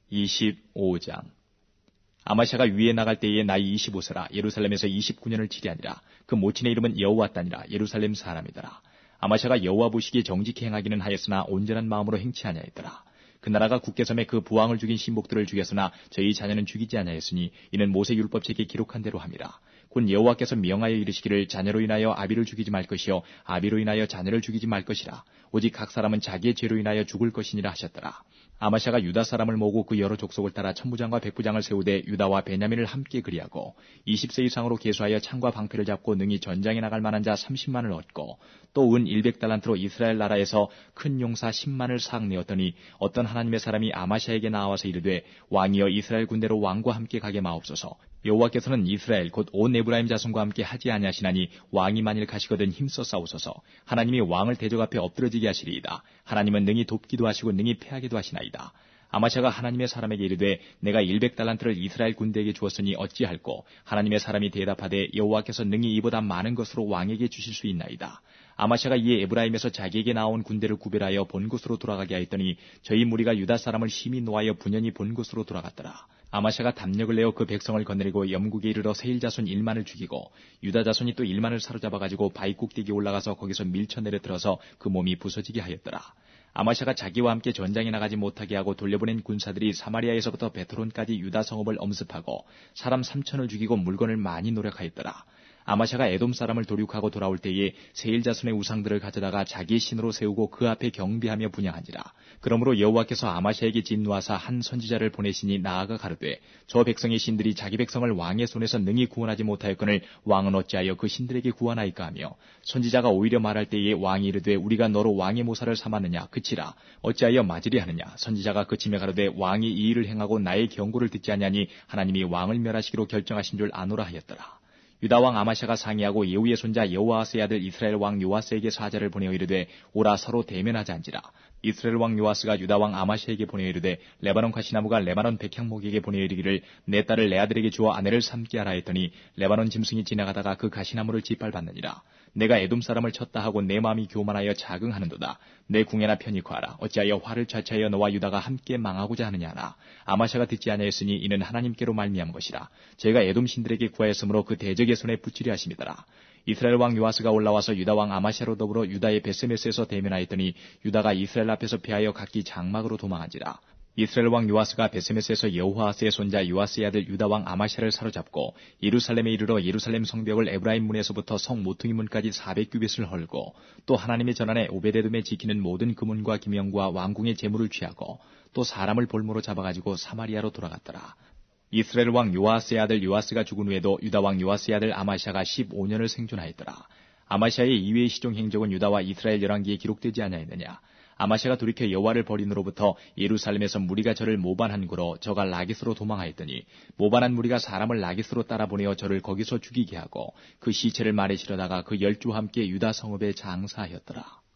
25장. 아마샤가 위에 나갈 때에 나이 25세라 예루살렘에서 29년을 치리하니라. 그 모친의 이름은 여호와따니라. 예루살렘 사람이더라. 아마샤가 여호와 보시기에 정직히 행하기는 하였으나 온전한 마음으로 행치 아니하였더라. 그 나라가 굳게 섬에 그 부왕을 죽인 신복들을 죽였으나 저희 자녀는 죽이지 아니하였으니 이는 모세 율법책에 기록한 대로 함이라. 곧 여호와께서 명하여 이르시기를 자녀로 인하여 아비를 죽이지 말 것이요 아비로 인하여 자녀를 죽이지 말 것이라. 오직 각 사람은 자기의 죄로 인하여 죽을 것이니라 하셨더라. 아마샤가 유다 사람을 모으고 그 여러 족속을 따라 천부장과 백부장을 세우되 유다와 베냐민을 함께 그리하고 20세 이상으로 계수하여 창과 방패를 잡고 능히 전장에 나갈 만한 자 30만을 얻고 또 은 100달란트로 이스라엘 나라에서 큰 용사 10만을 싹 내었더니 어떤 하나님의 사람이 아마샤에게 나와서 이르되 왕이여 이스라엘 군대로 왕과 함께 가게 마옵소서. 여호와께서는 이스라엘 곧 온 에브라임 자손과 함께 하지 아니하시나니 왕이 만일 가시거든 힘써 싸우소서. 하나님이 왕을 대적 앞에 엎드러지게 하시리이다. 하나님은 능히 돕기도 하시고 능히 패하기도 하시나이다. 아마샤가 하나님의 사람에게 이르되 내가 100달란트를 이스라엘 군대에게 주었으니 어찌할꼬. 하나님의 사람이 대답하되 여호와께서 능히 이보다 많은 것으로 왕에게 주실 수 있나이다. 아마샤가 이에 에브라임에서 자기에게 나온 군대를 구별하여 본 곳으로 돌아가게 하였더니 저희 무리가 유다 사람을 심히 노하여 분연히 본 곳으로 돌아갔더라. 아마샤가 담력을 내어 그 백성을 거느리고 염국에 이르러 세일 자손 1만을 죽이고 유다 자손이 또 1만을 사로잡아가지고 바위 꼭대기에 올라가서 거기서 밀쳐내려 들어서 그 몸이 부서지게 하였더라. 아마샤가 자기와 함께 전장에 나가지 못하게 하고 돌려보낸 군사들이 사마리아에서부터 베트론까지 유다 성읍을 엄습하고 사람 3천을 죽이고 물건을 많이 노력하였더라. 아마샤가 에돔 사람을 도륙하고 돌아올 때에 세일 자손의 우상들을 가져다가 자기의 신으로 세우고 그 앞에 경배하며 분향하니라. 그러므로 여호와께서 아마샤에게 진노하사 한 선지자를 보내시니 나아가 가르되 저 백성의 신들이 자기 백성을 왕의 손에서 능히 구원하지 못하였거늘 왕은 어찌하여 그 신들에게 구원하이까 하며 선지자가 오히려 말할 때에 왕이 이르되 우리가 너로 왕의 모사를 삼았느냐 그치라 어찌하여 맞으리 하느냐. 선지자가 그치며 가르되 왕이 이 일을 행하고 나의 경고를 듣지 아니하니 하나님이 왕을 멸하시기로 결정하신 줄 아노라 하였더라. 유다 왕 아마샤가 상의하고 예후의 손자 여호아스의 아들 이스라엘 왕 요아스에게 사자를 보내어 이르되 오라 서로 대면하자 한지라. 이스라엘 왕 요아스가 유다 왕 아마샤에게 보내어 이르되 레바논 가시나무가 레바논 백향목에게 보내어 이르기를 내 딸을 내 아들에게 주어 아내를 삼게 하라 했더니 레바논 짐승이 지나가다가 그 가시나무를 짓밟았느니라. 내가 에돔 사람을 쳤다 하고 내 마음이 교만하여 자긍하는도다. 내 궁에나 편히 구하라. 어찌하여 화를 자처하여 너와 유다가 함께 망하고자 하느냐 하나. 아마샤가 듣지 아니하였으니 이는 하나님께로 말미암은 것이라. 제가 에돔 신들에게 구하였으므로 그 대적의 손에 붙이려 하심이더라. 이스라엘 왕 요아스가 올라와서 유다 왕 아마샤로 더불어 유다의 베스메스에서 대면하였더니 유다가 이스라엘 앞에서 패하여 각기 장막으로 도망한지라. 이스라엘 왕 요아스가 베스메스에서 여호아스의 손자 요아스의 아들 유다 왕 아마샤를 사로잡고 예루살렘에 이르러 예루살렘 성벽을 에브라임 문에서부터 성 모퉁이 문까지 400규빗을 헐고 또 하나님의 전안에 오베데돔에 지키는 모든 금은과 기명과 왕궁의 재물을 취하고 또 사람을 볼모로 잡아가지고 사마리아로 돌아갔더라. 이스라엘 왕 요아스의 아들 요아스가 죽은 후에도 유다 왕 요아스의 아들 아마샤가 15년을 생존하였더라. 아마샤의 이외의 시종 행적은 유다와 이스라엘 열왕기에 기록되지 아니하였느냐. 아마샤가 돌이켜 여호와를 버림으로부터 예루살렘에서 무리가 저를 모반한 고로 저가 라기스로 도망하였더니 모반한 무리가 사람을 라기스로 따라 보내어 저를 거기서 죽이게 하고 그 시체를 말에 실어다가 그 10주와 함께 유다 성읍에 장사하였더라.